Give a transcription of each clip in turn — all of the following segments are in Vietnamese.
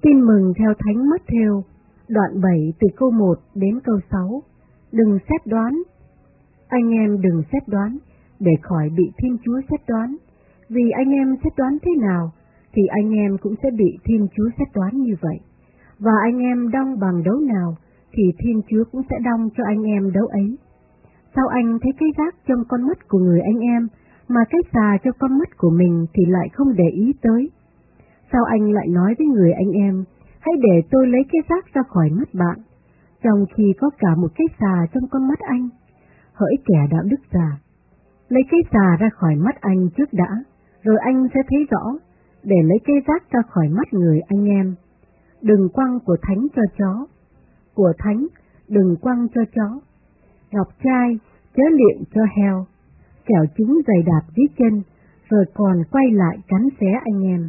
Tin mừng theo Thánh Matthew, đoạn 7 từ câu 1 đến câu 6. Đừng xét đoán. Anh em đừng xét đoán, để khỏi bị Thiên Chúa xét đoán. Vì anh em xét đoán thế nào, thì anh em cũng sẽ bị Thiên Chúa xét đoán như vậy. Và anh em đong bằng đấu nào, thì Thiên Chúa cũng sẽ đong cho anh em đấu ấy. Sao anh thấy cái rác trong con mắt của người anh em, mà cái xà trong con mắt của mình thì lại không để ý tới? Sao anh lại nói với người anh em, hãy để tôi lấy cái rác ra khỏi mắt bạn, trong khi có cả một cái xà trong con mắt anh? Hỡi kẻ đạo đức già, lấy cái xà ra khỏi mắt anh trước đã, rồi anh sẽ thấy rõ, để lấy cái rác ra khỏi mắt người anh em. Đừng quăng của thánh cho chó, của thánh đừng quăng cho chó. Ngọc trai chớ liệng cho heo, kẻo chúng dày đạp dưới chân, rồi còn quay lại cắn xé anh em.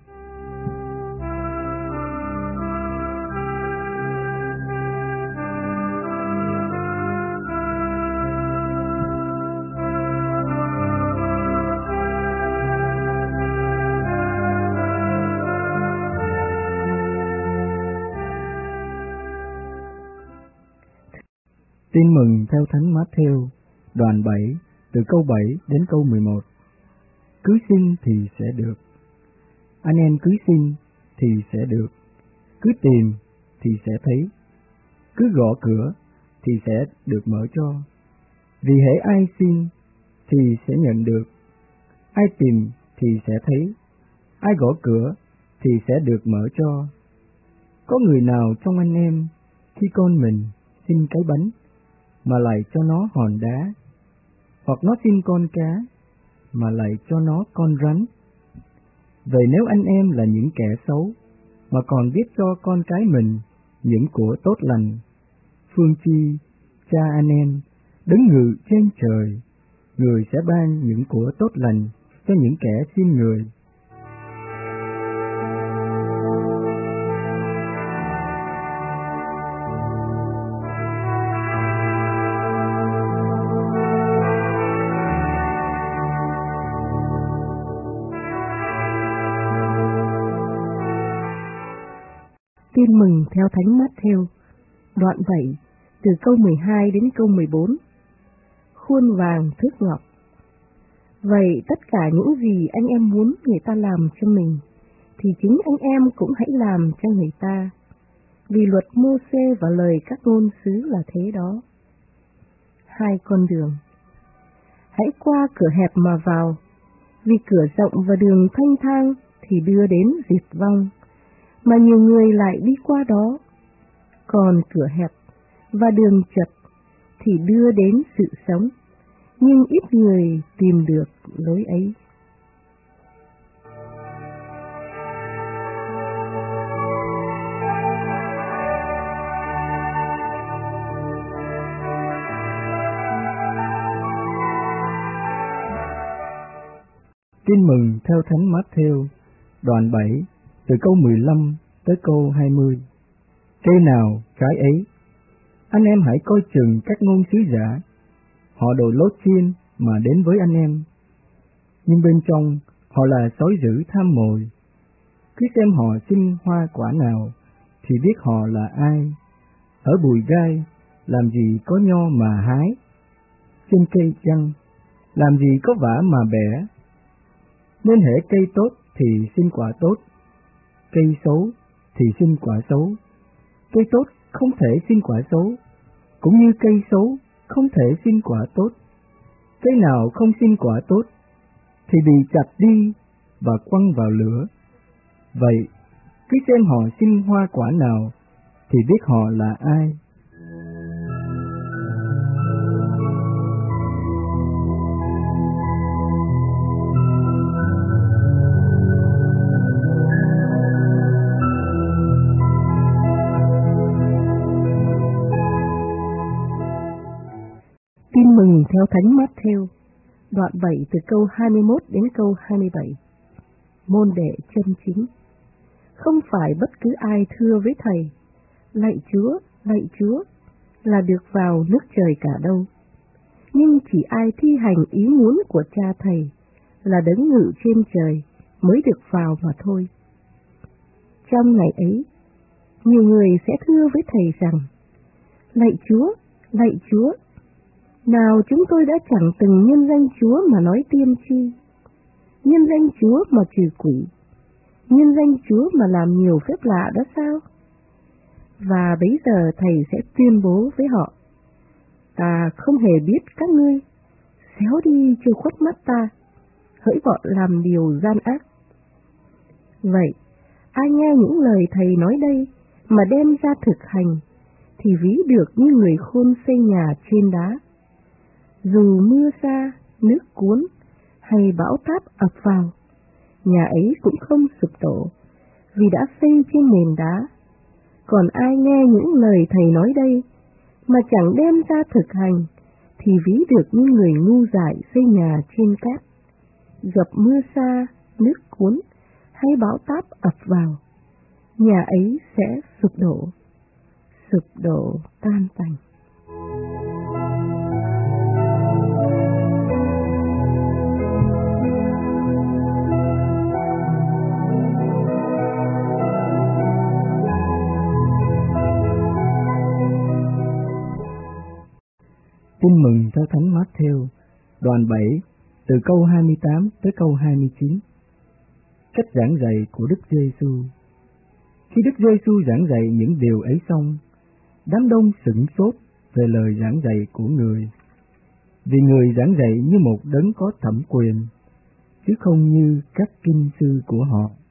Tin mừng theo Thánh Matthew, đoạn 7, từ câu 7 đến câu 11. Cứ xin thì sẽ được. Anh em cứ xin thì sẽ được. Cứ tìm thì sẽ thấy. Cứ gõ cửa thì sẽ được mở cho. Vì hễ ai xin thì sẽ nhận được. Ai tìm thì sẽ thấy. Ai gõ cửa thì sẽ được mở cho. Có người nào trong anh em khi con mình xin cái bánh mà lại cho nó hòn đá, hoặc nó xin con cá mà lại cho nó con rắn? Vậy nếu anh em là những kẻ xấu mà còn biết cho con cái mình những của tốt lành, phương chi Cha anh em đứng ngự trên trời, người sẽ ban những của tốt lành cho những kẻ xin người. Tin mừng theo Thánh Matthew, đoạn 7, từ câu 12 đến câu 14. Khuôn vàng thước ngọc. Vậy tất cả những gì anh em muốn người ta làm cho mình, thì chính anh em cũng hãy làm cho người ta, vì luật Mô-sê và lời các ngôn sứ là thế đó. 2 con đường. Hãy qua cửa hẹp mà vào, vì cửa rộng và đường thanh thang thì đưa đến diệt vong, mà nhiều người lại đi qua đó. Còn cửa hẹp và đường chật thì đưa đến sự sống, nhưng ít người tìm được lối ấy. Tin mừng theo Thánh Matthew, đoạn 7, từ câu 15 tới câu 20. Cây nào trái ấy. Anh em hãy coi chừng các ngôn sứ giả, họ đồ lốt chiên mà đến với anh em, nhưng bên trong họ là sói dữ tham mồi. Cứ xem họ xin hoa quả nào thì biết họ là ai. Ở bụi gai làm gì có nho mà hái, trên cây chăng làm gì có vả mà bẻ. Nên hễ cây tốt thì xin quả tốt, cây xấu thì xin quả xấu. Cây tốt không thể xin quả xấu, cũng như cây xấu không thể xin quả tốt. Cây nào không xin quả tốt thì bị chặt đi và quăng vào lửa. Vậy cứ xem họ xin hoa quả nào thì biết họ là ai. Tin mừng theo Thánh Matthew, đoạn 7 từ câu 21 đến câu 27. Môn đệ chân chính. Không phải bất cứ ai thưa với Thầy, lạy Chúa, là được vào nước trời cả đâu. Nhưng chỉ ai thi hành ý muốn của Cha Thầy, là đấng ngự trên trời, mới được vào mà thôi. Trong ngày ấy, nhiều người sẽ thưa với Thầy rằng: Lạy Chúa, nào chúng tôi đã chẳng từng nhân danh Chúa mà nói tiên tri, nhân danh Chúa mà trừ quỷ, nhân danh Chúa mà làm nhiều phép lạ đó sao? Và bấy giờ Thầy sẽ tuyên bố với họ: Ta không hề biết các ngươi, xéo đi trừ khuất mắt ta, hỡi bọn làm điều gian ác. Vậy, ai nghe những lời Thầy nói đây mà đem ra thực hành, thì ví được như người khôn xây nhà trên đá. Dù mưa sa, nước cuốn, hay bão táp ập vào, nhà ấy cũng không sụp đổ, vì đã xây trên nền đá. Còn ai nghe những lời Thầy nói đây mà chẳng đem ra thực hành, thì ví được như người ngu dại xây nhà trên cát. Gặp mưa sa, nước cuốn, hay bão táp ập vào, nhà ấy sẽ sụp đổ tan tành. Tin mừng theo Thánh Mát-thêu, đoạn 7, từ câu 28 tới câu 29. Cách giảng dạy của Đức Giê-xu. Khi Đức Giê-xu giảng dạy những điều ấy xong, đám đông sửng sốt về lời giảng dạy của người, vì người giảng dạy như một đấng có thẩm quyền, chứ không như các kinh sư của họ.